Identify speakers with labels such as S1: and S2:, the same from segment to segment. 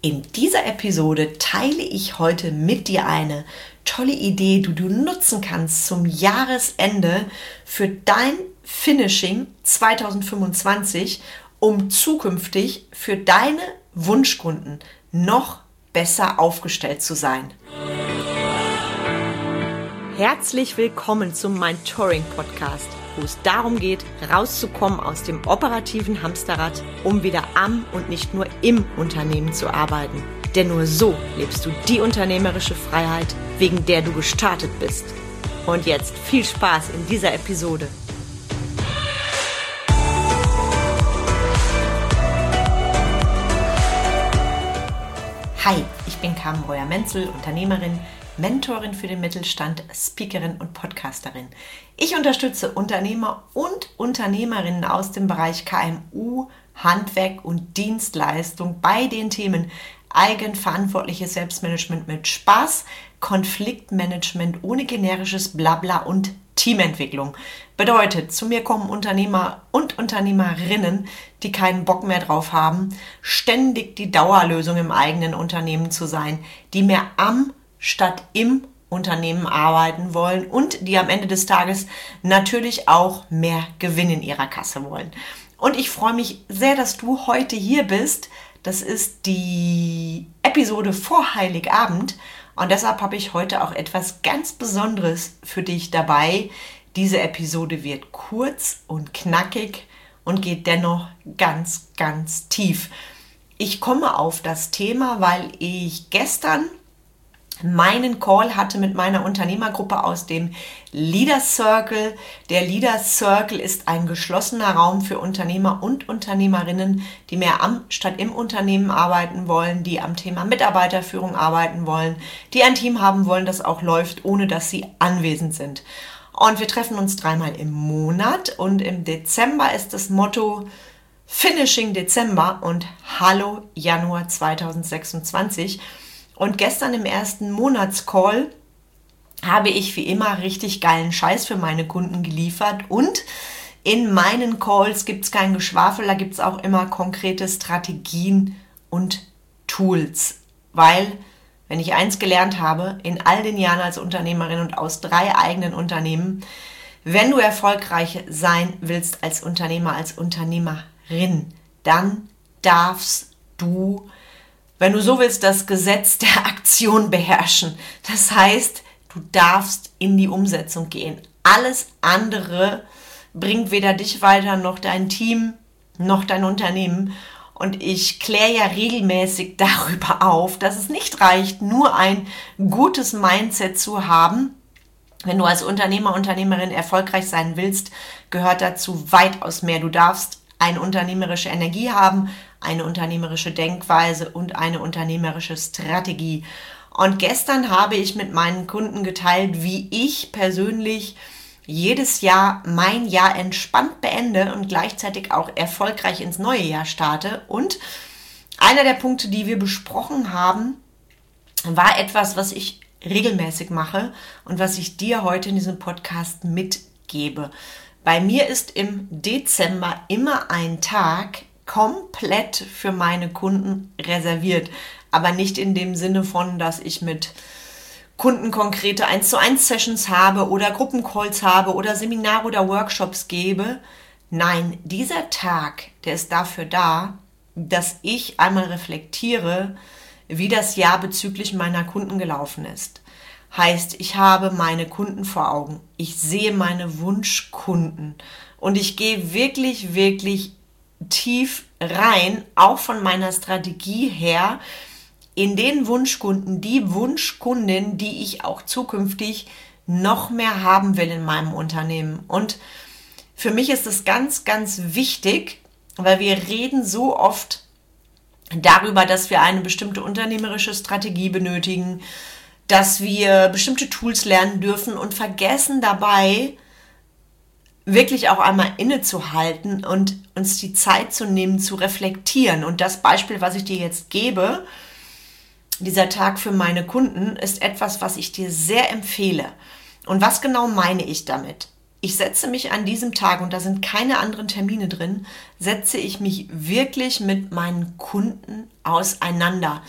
S1: In dieser Episode teile ich heute mit dir eine tolle Idee, die du nutzen kannst zum Jahresende für dein Finishing 2025, um zukünftig für deine Wunschkunden noch besser aufgestellt zu sein. Herzlich willkommen zum Mentoring Podcast, wo es darum geht, rauszukommen aus dem operativen Hamsterrad, um wieder am und nicht nur im Unternehmen zu arbeiten. Denn nur so lebst du die unternehmerische Freiheit, wegen der du gestartet bist. Und jetzt viel Spaß in dieser Episode. Hi, ich bin Carmen Breuer-Menzel, Unternehmerin, Mentorin für den Mittelstand, Speakerin und Podcasterin. Ich unterstütze Unternehmer und Unternehmerinnen aus dem Bereich KMU, Handwerk und Dienstleistung bei den Themen eigenverantwortliches Selbstmanagement mit Spaß, Konfliktmanagement ohne generisches Blabla und Teamentwicklung. Bedeutet, zu mir kommen Unternehmer und Unternehmerinnen, die keinen Bock mehr drauf haben, ständig die Dauerlösung im eigenen Unternehmen zu sein, die mehr am statt im Unternehmen arbeiten wollen und die am Ende des Tages natürlich auch mehr Gewinn in ihrer Kasse wollen. Und ich freue mich sehr, dass du heute hier bist. Das ist die Episode vor Heiligabend und deshalb habe ich heute auch etwas ganz Besonderes für dich dabei. Diese Episode wird kurz und knackig und geht dennoch ganz, ganz tief. Ich komme auf das Thema, weil ich gestern meinen Call hatte mit meiner Unternehmergruppe aus dem Leader Circle. Der Leader Circle ist ein geschlossener Raum für Unternehmer und Unternehmerinnen, die mehr am statt im Unternehmen arbeiten wollen, die am Thema Mitarbeiterführung arbeiten wollen, die ein Team haben wollen, das auch läuft, ohne dass sie anwesend sind. Und wir treffen uns 3-mal im Monat und im Dezember ist das Motto Finishing Dezember und Hallo Januar 2026. Und gestern im ersten Monatscall habe ich wie immer richtig geilen Scheiß für meine Kunden geliefert. Und in meinen Calls gibt es kein Geschwafel, da gibt es auch immer konkrete Strategien und Tools. Weil, wenn ich eins gelernt habe, in all den Jahren als Unternehmerin und aus 3 eigenen Unternehmen, wenn du erfolgreich sein willst als Unternehmer, als Unternehmerin, dann darfst du, wenn du so willst, das Gesetz der Aktion beherrschen. Das heißt, du darfst in die Umsetzung gehen. Alles andere bringt weder dich weiter, noch dein Team, noch dein Unternehmen. Und ich kläre ja regelmäßig darüber auf, dass es nicht reicht, nur ein gutes Mindset zu haben. Wenn du als Unternehmer, Unternehmerin erfolgreich sein willst, gehört dazu weitaus mehr. Du darfst eine unternehmerische Energie haben, eine unternehmerische Denkweise und eine unternehmerische Strategie. Und gestern habe ich mit meinen Kunden geteilt, wie ich persönlich jedes Jahr mein Jahr entspannt beende und gleichzeitig auch erfolgreich ins neue Jahr starte. Und einer der Punkte, die wir besprochen haben, war etwas, was ich regelmäßig mache und was ich dir heute in diesem Podcast mitgebe. Bei mir ist im Dezember immer ein Tag komplett für meine Kunden reserviert, aber nicht in dem Sinne von, dass ich mit Kunden konkrete 1:1 Sessions habe oder Gruppencalls habe oder Seminare oder Workshops gebe. Nein, dieser Tag, der ist dafür da, dass ich einmal reflektiere, wie das Jahr bezüglich meiner Kunden gelaufen ist. Heißt, ich habe meine Kunden vor Augen. Ich sehe meine Wunschkunden und ich gehe wirklich, wirklich tief rein, auch von meiner Strategie her, in den Wunschkunden, die Wunschkundin, die ich auch zukünftig noch mehr haben will in meinem Unternehmen. Und für mich ist es ganz, ganz wichtig, weil wir reden so oft darüber, dass wir eine bestimmte unternehmerische Strategie benötigen, dass wir bestimmte Tools lernen dürfen und vergessen dabei, wirklich auch einmal innezuhalten und uns die Zeit zu nehmen, zu reflektieren. Und das Beispiel, was ich dir jetzt gebe, dieser Tag für meine Kunden, ist etwas, was ich dir sehr empfehle. Und was genau meine ich damit? ich setze mich an diesem Tag, und da sind keine anderen Termine drin, setze ich mich wirklich mit meinen Kunden auseinander.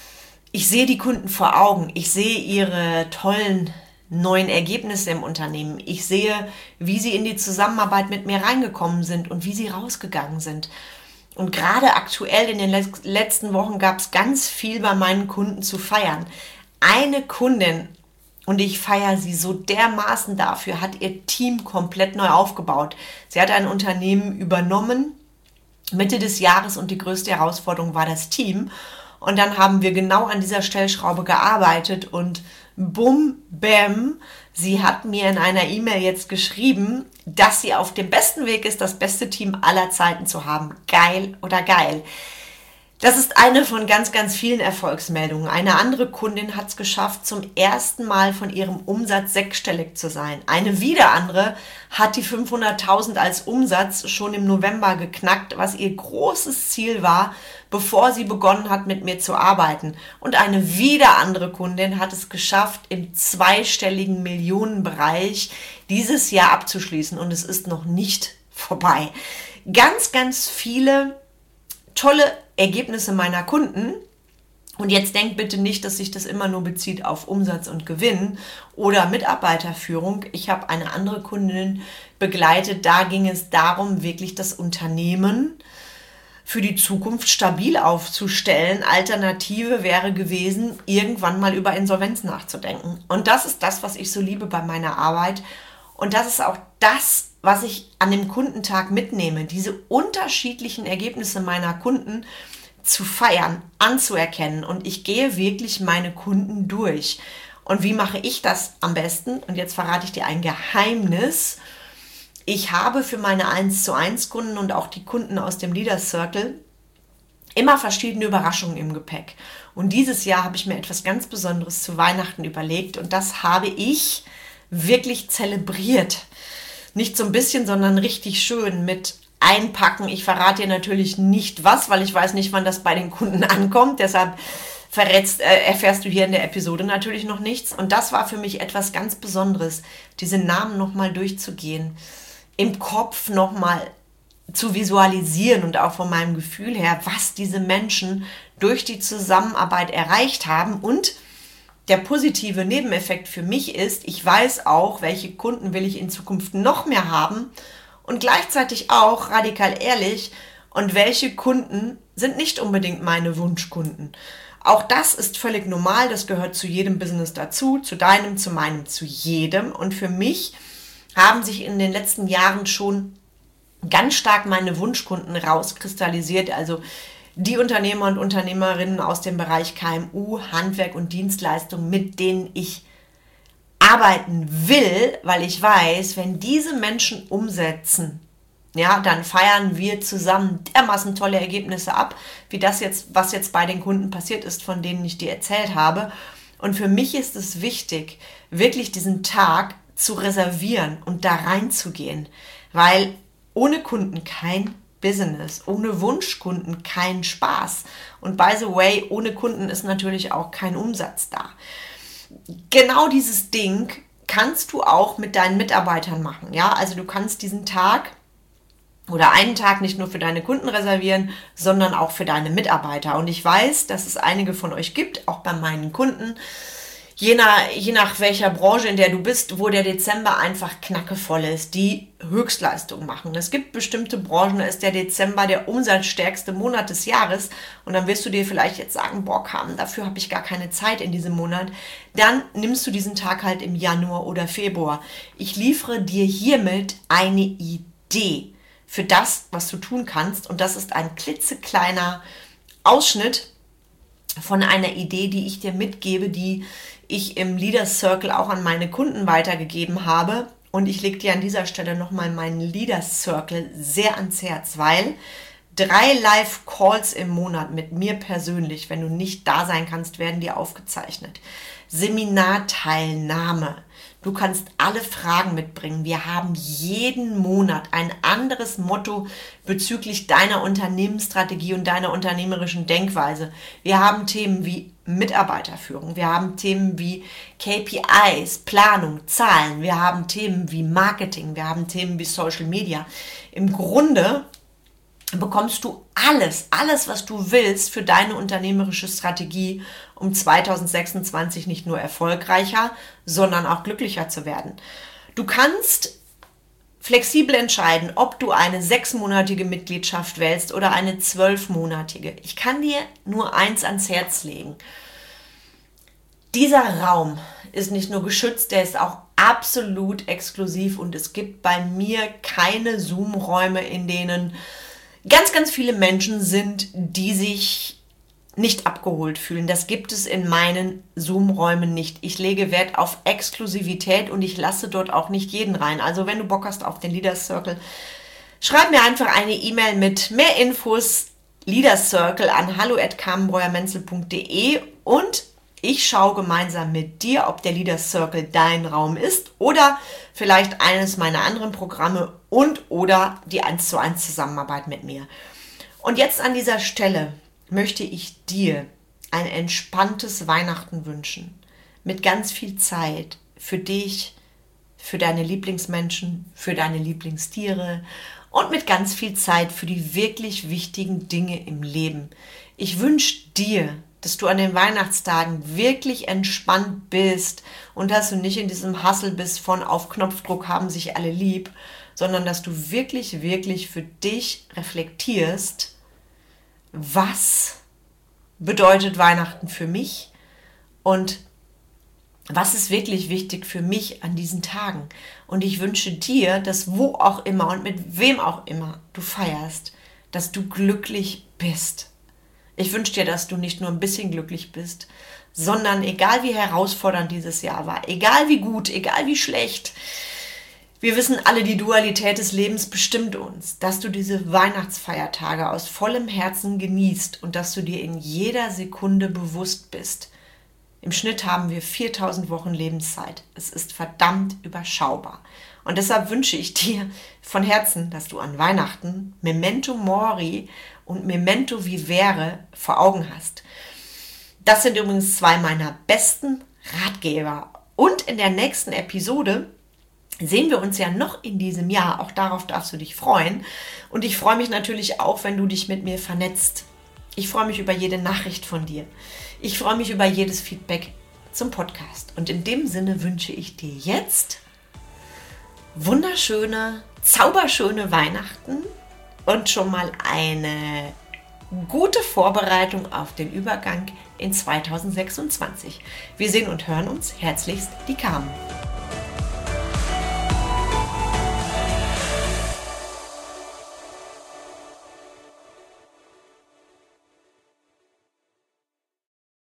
S1: Ich sehe die Kunden vor Augen. Ich sehe ihre tollen neuen Ergebnisse im Unternehmen. Ich sehe, wie sie in die Zusammenarbeit mit mir reingekommen sind und wie sie rausgegangen sind. Und gerade aktuell in den letzten Wochen gab es ganz viel bei meinen Kunden zu feiern. Eine Kundin, und ich feiere sie so dermaßen dafür, hat ihr Team komplett neu aufgebaut. Sie hat ein Unternehmen übernommen Mitte des Jahres und die größte Herausforderung war das Team. Und dann haben wir genau an dieser Stellschraube gearbeitet und bum, bam, sie hat mir in einer E-Mail jetzt geschrieben, dass sie auf dem besten Weg ist, das beste Team aller Zeiten zu haben. Geil oder geil. Das ist eine von ganz, ganz vielen Erfolgsmeldungen. Eine andere Kundin hat es geschafft, zum ersten Mal von ihrem Umsatz sechsstellig zu sein. Eine wieder andere hat die 500.000 als Umsatz schon im November geknackt, was ihr großes Ziel war, bevor sie begonnen hat, mit mir zu arbeiten. Und eine wieder andere Kundin hat es geschafft, im zweistelligen Millionenbereich dieses Jahr abzuschließen. Und es ist noch nicht vorbei. Ganz, ganz viele tolle Ergebnisse meiner Kunden. Und jetzt denkt bitte nicht, dass sich das immer nur bezieht auf Umsatz und Gewinn oder Mitarbeiterführung. Ich habe eine andere Kundin begleitet, da ging es darum, wirklich das Unternehmen für die Zukunft stabil aufzustellen. Alternative wäre gewesen, irgendwann mal über Insolvenz nachzudenken. Und das ist das, was ich so liebe bei meiner Arbeit. Und das ist auch das, was ich an dem Kundentag mitnehme, diese unterschiedlichen Ergebnisse meiner Kunden zu feiern, anzuerkennen. Und ich gehe wirklich meine Kunden durch. Und wie mache ich das am besten? Und jetzt verrate ich dir ein Geheimnis. Ich habe für meine 1:1 Kunden und auch die Kunden aus dem Leader Circle immer verschiedene Überraschungen im Gepäck. Und dieses Jahr habe ich mir etwas ganz Besonderes zu Weihnachten überlegt und das habe ich wirklich zelebriert. Nicht so ein bisschen, sondern richtig schön mit Einpacken. Ich verrate dir natürlich nicht was, weil ich weiß nicht, wann das bei den Kunden ankommt. Deshalb erfährst du hier in der Episode natürlich noch nichts. Und das war für mich etwas ganz Besonderes, diese Namen nochmal durchzugehen, im Kopf nochmal zu visualisieren und auch von meinem Gefühl her, was diese Menschen durch die Zusammenarbeit erreicht haben. Und der positive Nebeneffekt für mich ist, ich weiß auch, welche Kunden will ich in Zukunft noch mehr haben und gleichzeitig auch radikal ehrlich, und welche Kunden sind nicht unbedingt meine Wunschkunden. Auch das ist völlig normal, das gehört zu jedem Business dazu, zu deinem, zu meinem, zu jedem. Und für mich haben sich in den letzten Jahren schon ganz stark meine Wunschkunden rauskristallisiert, also die Unternehmer und Unternehmerinnen aus dem Bereich KMU, Handwerk und Dienstleistung, mit denen ich arbeiten will, weil ich weiß, wenn diese Menschen umsetzen, ja, dann feiern wir zusammen dermaßen tolle Ergebnisse ab, wie das jetzt, was jetzt bei den Kunden passiert ist, von denen ich dir erzählt habe. Und für mich ist es wichtig, wirklich diesen Tag zu reservieren und da reinzugehen, weil ohne Kunden kein Business, ohne Wunschkunden kein Spaß. Und by the way, ohne Kunden ist natürlich auch kein Umsatz da. Genau dieses Ding kannst du auch mit deinen Mitarbeitern machen. Ja, also du kannst diesen Tag oder einen Tag nicht nur für deine Kunden reservieren, sondern auch für deine Mitarbeiter. Und ich weiß, dass es einige von euch gibt, auch bei meinen Kunden, je nach welcher Branche, in der du bist, wo der Dezember einfach knackevoll ist, die Höchstleistung machen. Es gibt bestimmte Branchen, da ist der Dezember der umsatzstärkste Monat des Jahres und dann wirst du dir vielleicht jetzt sagen, boah Carmen, dafür habe ich gar keine Zeit in diesem Monat. Dann nimmst du diesen Tag halt im Januar oder Februar. Ich liefere dir hiermit eine Idee für das, was du tun kannst, und das ist ein klitzekleiner Ausschnitt von einer Idee, die ich dir mitgebe, die ich im Leader Circle auch an meine Kunden weitergegeben habe. Und ich lege dir an dieser Stelle nochmal meinen Leader Circle sehr ans Herz, weil 3 Live-Calls im Monat mit mir persönlich, wenn du nicht da sein kannst, werden dir aufgezeichnet. Seminarteilnahme. Du kannst alle Fragen mitbringen. Wir haben jeden Monat ein anderes Motto bezüglich deiner Unternehmensstrategie und deiner unternehmerischen Denkweise. Wir haben Themen wie Mitarbeiterführung. Wir haben Themen wie KPIs, Planung, Zahlen. Wir haben Themen wie Marketing. Wir haben Themen wie Social Media. Im Grunde bekommst du alles, was du willst für deine unternehmerische Strategie, um 2026 nicht nur erfolgreicher, sondern auch glücklicher zu werden. Du kannst flexibel entscheiden, ob du eine 6-monatige Mitgliedschaft wählst oder eine 12-monatige. Ich kann dir nur eins ans Herz legen. Dieser Raum ist nicht nur geschützt, der ist auch absolut exklusiv und es gibt bei mir keine Zoom-Räume, in denen ganz viele Menschen sind, die sich nicht abgeholt fühlen. Das gibt es in meinen Zoom-Räumen nicht. Ich lege Wert auf Exklusivität und ich lasse dort auch nicht jeden rein. Also wenn du Bock hast auf den Leaders Circle, schreib mir einfach eine E-Mail mit mehr Infos, Leaders Circle an hallo@carmenbreuer-menzel.de und ich schaue gemeinsam mit dir, ob der Leaders Circle dein Raum ist oder vielleicht eines meiner anderen Programme oder die 1:1 Zusammenarbeit mit mir. Und jetzt an dieser Stelle möchte ich dir ein entspanntes Weihnachten wünschen. Mit ganz viel Zeit für dich, für deine Lieblingsmenschen, für deine Lieblingstiere und mit ganz viel Zeit für die wirklich wichtigen Dinge im Leben. Ich wünsche dir, dass du an den Weihnachtstagen wirklich entspannt bist und dass du nicht in diesem Hustle bist von auf Knopfdruck haben sich alle lieb, sondern dass du wirklich für dich reflektierst, was bedeutet Weihnachten für mich und was ist wirklich wichtig für mich an diesen Tagen. Und ich wünsche dir, dass wo auch immer und mit wem auch immer du feierst, dass du glücklich bist. Ich wünsche dir, dass du nicht nur ein bisschen glücklich bist, sondern egal wie herausfordernd dieses Jahr war, egal wie gut, egal wie schlecht, wir wissen alle, die Dualität des Lebens bestimmt uns, dass du diese Weihnachtsfeiertage aus vollem Herzen genießt und dass du dir in jeder Sekunde bewusst bist. Im Schnitt haben wir 4000 Wochen Lebenszeit. Es ist verdammt überschaubar. Und deshalb wünsche ich dir von Herzen, dass du an Weihnachten Memento Mori und Memento Vivere vor Augen hast. Das sind übrigens 2 meiner besten Ratgeber. Und in der nächsten Episode sehen wir uns ja noch in diesem Jahr. Auch darauf darfst du dich freuen. Und ich freue mich natürlich auch, wenn du dich mit mir vernetzt. Ich freue mich über jede Nachricht von dir. Ich freue mich über jedes Feedback zum Podcast. Und in dem Sinne wünsche ich dir jetzt wunderschöne, zauberschöne Weihnachten und schon mal eine gute Vorbereitung auf den Übergang in 2026. Wir sehen und hören uns. Herzlichst, die Carmen.